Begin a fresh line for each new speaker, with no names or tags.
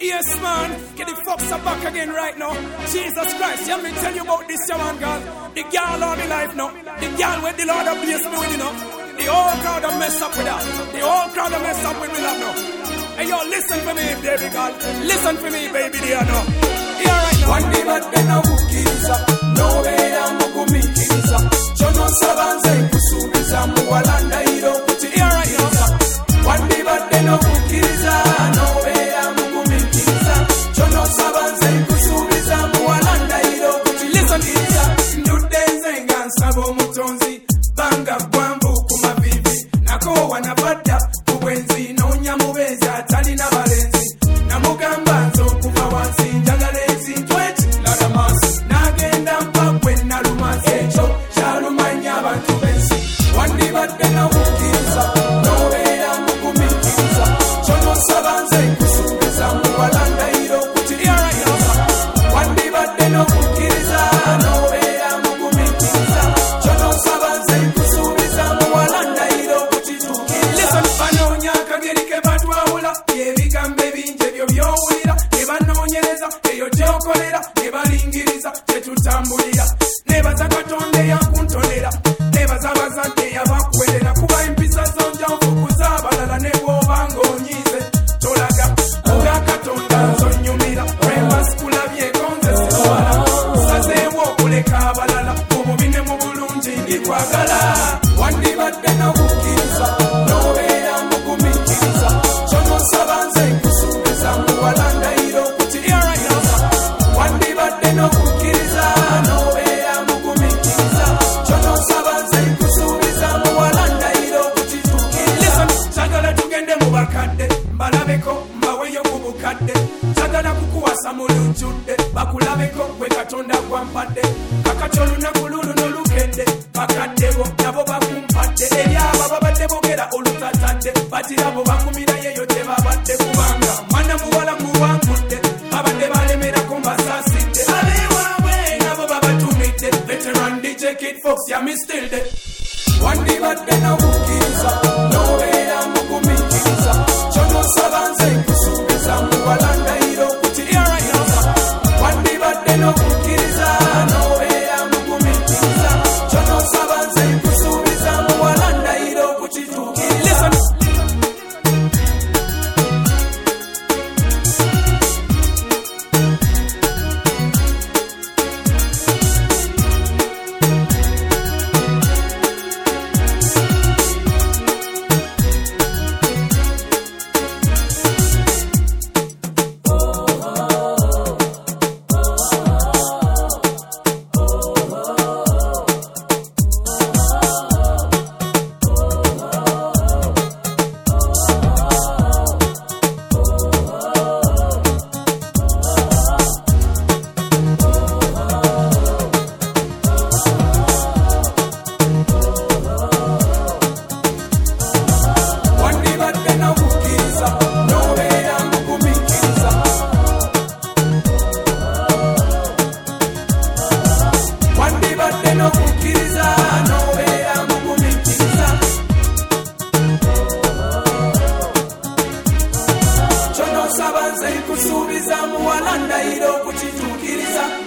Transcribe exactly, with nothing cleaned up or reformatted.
Yes, man. Get the fucks are back again right now. Jesus Christ, let me tell you about this young girl. The girl all the life now. The girl with the Lord of bless me with, you know. The whole crowd are mess up with that. The whole crowd are mess up with me love now. Hey, yo, listen for me, baby girl. Listen for me, baby dear, no. Here right now.
One day but then I will kiss up. No way I'm going to kiss up. Chono sabanze kusubiza muwalanda iro kuti.
Here right now.
One day but then I will kiss up. No way I'm going to kiss up. Chono sabanze kusubiza muwalanda iro kuti.
Listen to
this. Ndudenze ngansabo mutonzi. Banga kwambu kumavivi. Nako wanabada kuwenzi. Nonya mubeza tali na balenzi. Namugamba nzo kufa wansi. Njagalezi tweti ladamas. Nagenda mpakwe nalumasi. Echo shalumanya abantu bensi. Wandi badde na wukiza. Nobeera mukumikiza. Chono sabanze kusubiza muwalanda iro kuti. Wandi badde na wukiza. Nobeera mukumikiza. Chono sabanze kusubiza muwalanda iro kuti. Listen, banoonya akageri ke batwawula. Ebigambo ebingi ebyo by'owulira. Ne banoonyereza eyo gy'okolera. Ne balingiriza gyetutambulira. Nebaza Katonda eyakuntonera. Nebaza bazadde eyabakuwerera. Kuba empisa zonjanfu kuzaabalala ne bw'oba ng'onyiize. Tolaga olwa Katonda nzonnyumira. Lwemba sikulabyeko nze sitwala. Nsazeewo okuleka abalala. Mu bubi ne mu bulungi ndikwagala. Wandibadde n'obukkiriza. N'obeera mugumikiriza. Kyono nsaba nze nkusuubiza muwalanda iro kuti. Wandibadde n'okukkiriza. N'obeera mugumikiriza. Kyono nsaba nze nkusuubiza muwalanda iro kuti. Listen, njagala tugende mu bakadde. Mbalabeko mbaweyo ku bukadde. Njagala kukuwasa mu lujjudde. Bakulabeko gwe Katonda gwampadde. Kakati olunaku luluno lukedde. Bakadde bo nabo bakumpadde. Eri abo babadde boogera olutatadde. Batira bo bakumira yeyo tebabadde kubanga. Mwana muwala muwangudde. Babadde balemerako mbasaasidde. Abeewaabwe nabo babatumidde. Veteran D J Kid Fox yami still de. Wandibadde n'obukkiriza. N'obeera mugumikiriza. Kyono nsaba nze nkusuubiza muwalanda iro kuti. Wandibadde n'okukkiriza. N'obeera mugumikiriza. Kyono nsaba nze nkusuubiza muwalanda iro kuti.
Listen.
Kyono nsaba nze nkusuubiza muwalanda iro kuti.